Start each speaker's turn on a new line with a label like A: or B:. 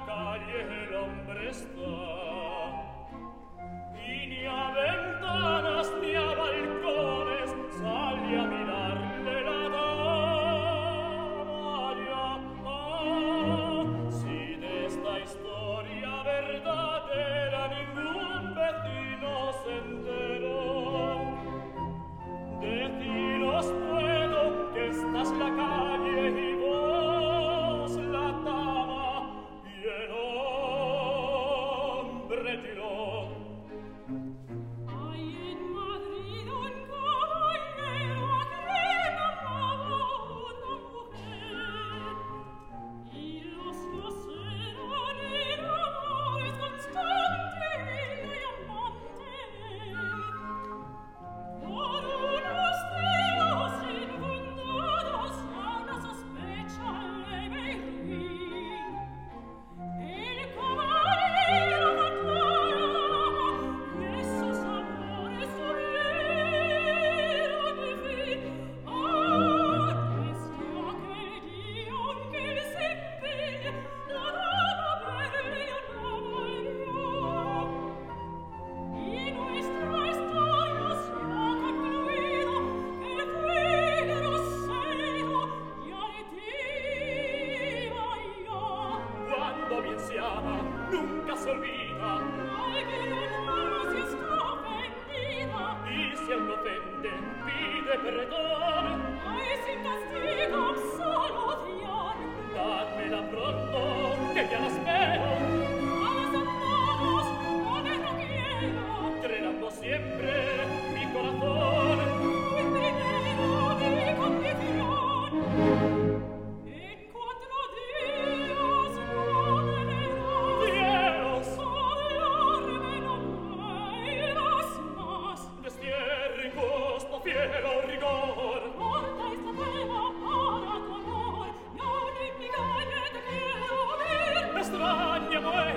A: calle el hombre está, y ni a ventanas ni a balcones sale a mirarle la dama. Ya, si de esta historia verdadera ningún vecino se enteró, deciros puedo que esta es la calle y vos la dama y el hombre tiró.
B: Hay en Madrid un caballero a quien amaba una mujer, y los dos eran enamorados constante y amante. Por unos celos infundados a una sospecha le veí. El caballero mató a la dama y esos amores subieron de fin. Desde aquel día en que él se empeña, la dama perdió no volvió. Y nuestra historia se ha concluido, que fue grosero y altiva yo.
A: Cuando bien se ama, nunca se olvida,
B: Ay, que hermano si está ofendida,
A: y si él no ofende, pide perdón.
B: ay, sin castigo absolución.
A: Dádmela pronto, que ya la espero,
B: A las manos, a ver no quiero,
A: entregando siempre mi corazón.
B: mi primero mi condición. En 4 días volverás,
A: Dios,
B: hablarme no vuelvas más.
A: destierre injusto, fiero rigor,
B: Porta esta prueba para tu amor, non in mi calle te quiero ver.
A: extraña muerte.